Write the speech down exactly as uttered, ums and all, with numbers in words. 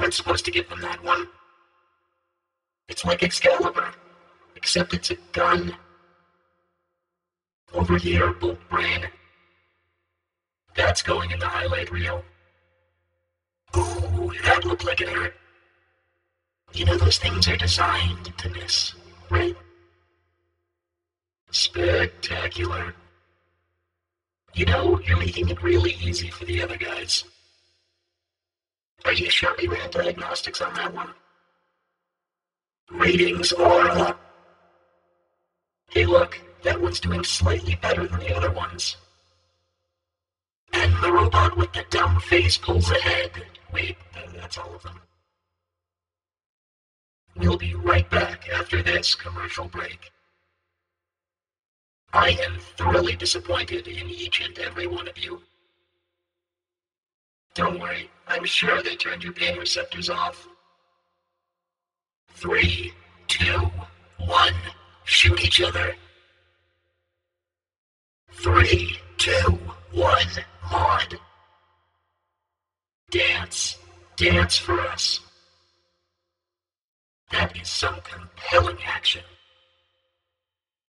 weren't supposed to give them that one. It's like Excalibur, except it's a gun. Over here, Bolt Brain. That's going in the highlight reel. Ooh, that looked like it hurt. You know those things are designed to miss, right? Spectacular. You know, you're making it really easy for the other guys. Are you sure we ran diagnostics on that one? Ratings are up. Hey look, that one's doing slightly better than the other ones. And the robot with the dumb face pulls ahead. Wait, that's all of them. We'll be right back after this commercial break. I am thoroughly disappointed in each and every one of you. Don't worry, I'm sure they turned your pain receptors off. Three, two, one, shoot each other. Three, two, one, mod. Dance, dance for us. That is some compelling action.